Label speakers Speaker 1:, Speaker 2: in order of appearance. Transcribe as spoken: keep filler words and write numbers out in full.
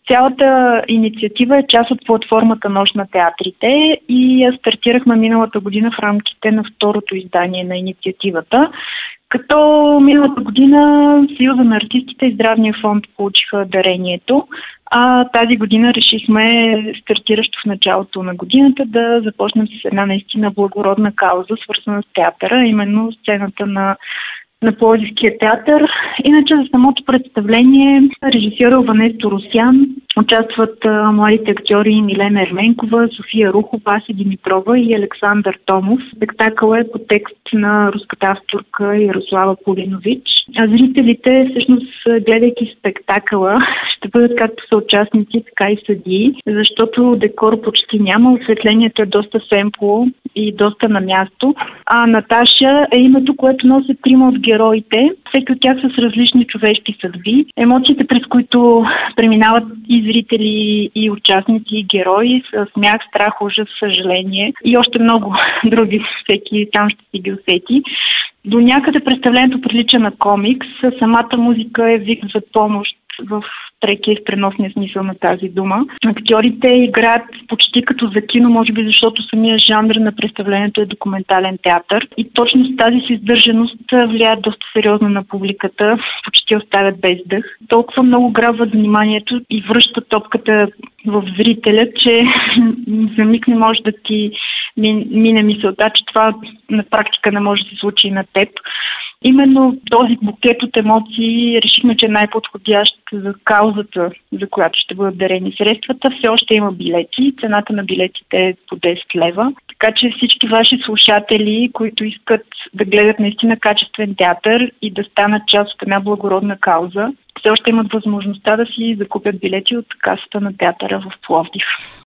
Speaker 1: Цялата инициатива е част от платформата Нощ на театрите и я стартирахме миналата година в рамките на второто издание на инициативата. Като миналата година Съюза на артистите и Здравния фонд получиха дарението, а тази година решихме, стартиращо в началото на годината, да започнем с една наистина благородна кауза, свързана с театъра, именно сцената на на Пловдивския театър. Иначе за самото представление режисьор Ванес Торосян, участват а, младите актьори Милена Ерменкова, София Рухова, Аси Димитрова и Александър Томов. Спектакълът е по текст на руската авторка Ярослава Полинович. А зрителите, всъщност, гледайки спектакъла, ще бъдат както съучастници, така и съдии, защото декор почти няма, осветлението е доста семпло и доста на място. А Наташа е името, което носят трима от героите, всеки от тях с различни човешки съдби. Емоциите, през които преминават и зрители, и участници, и герои, с смях, страх, ужас, съжаление и още много други, всеки там ще си ги усети. До някъде представлението прилича на комикс. Самата музика е вик за помощ в прекия и в преносния смисъл на тази дума. Актьорите играят почти като за кино, може би защото самия жанр на представлението е документален театър. И точно с тази си издържаност влияят доста сериозно на публиката, почти оставят без дъх. Толкова много грабват вниманието и връщат топката в зрителя, че за миг не може да ти мине мисълта, че това на практика не може да се случи и на теб. Именно този букет от емоции решихме, че е най-подходящ за каузата, за която ще бъдат дарени средствата. Все още има билети. Цената на билетите е по десет лева. Така че всички ваши слушатели, които искат да гледат наистина качествен театър и да станат част от една благородна кауза, все още имат възможността да си закупят билети от касата на театъра в Пловдив.